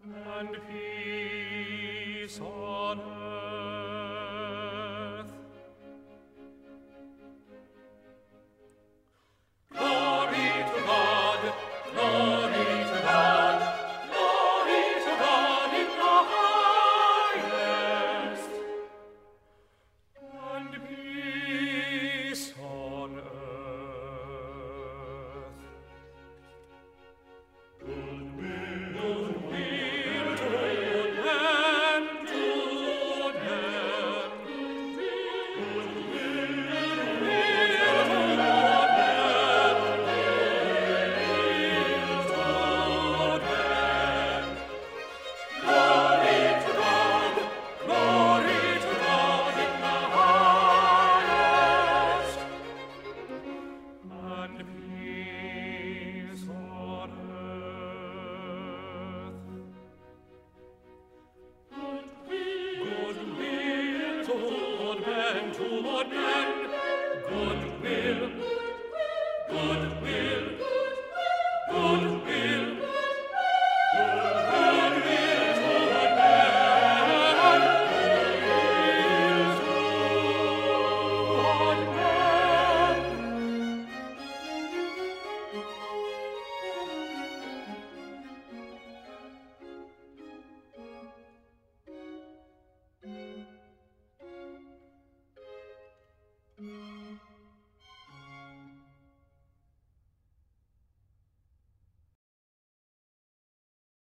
and peace on earth. Glory to God, glory to God, glory to God in the highest, and peace on earth. Goodwill to men, to men. Goodwill to men. Glory to God in the highest, and peace on earth. Goodwill toward men, toward men. Goodwill, goodwill, goodwill, goodwill toward men, toward men.